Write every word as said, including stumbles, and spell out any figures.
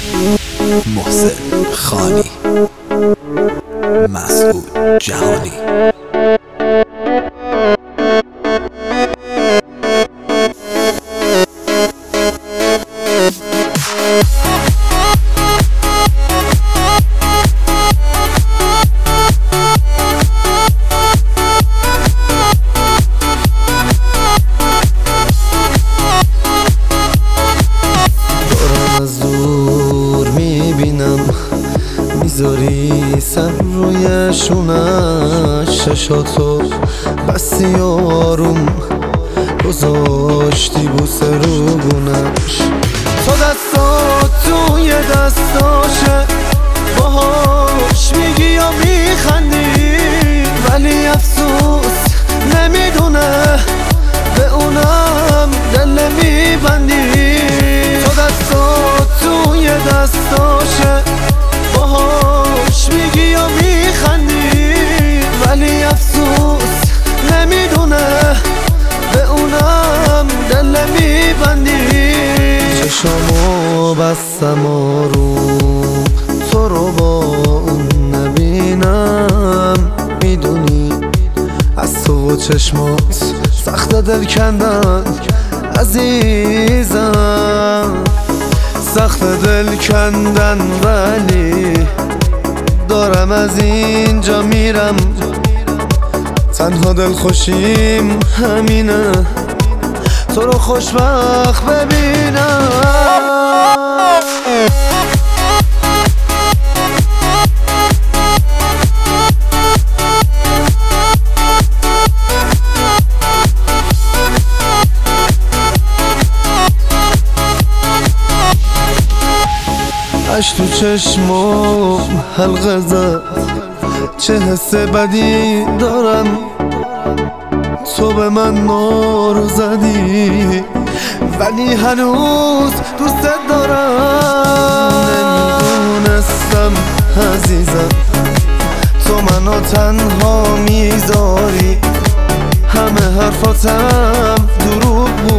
محسن خانی، مسعود جهانی. میذاری سر روی شونش، چشاتو بستی آروم گذاشتی بوسه رو گونش. تو دستات توی دستاشه، باهاش میگی یا میخندی، ولی افسوس نمیدونه به اونم دل نمیبندی. تو دستات توی دستاشه، باهاش میگی یا میخندی، ولی افسوس نمیدونه به اونم دل نمیبندی. چشامو بستم آروم تو رو با اون نبینم، میدونی از تو و چشمات سخت دل کندن عزیزم، سخت دل کندن، ولی دارم از اینجا میرم. تنها دل خوشیم همینه، تو رو خوشبخت ببینم. اش تو چشمم حلقه زد، چه حس بدی دارم، تو به من نارو زدی ولی هنوز دوست دارم. نمیدونستم عزیزم تو منو تنها میذاری، همه حرفاتم دروغ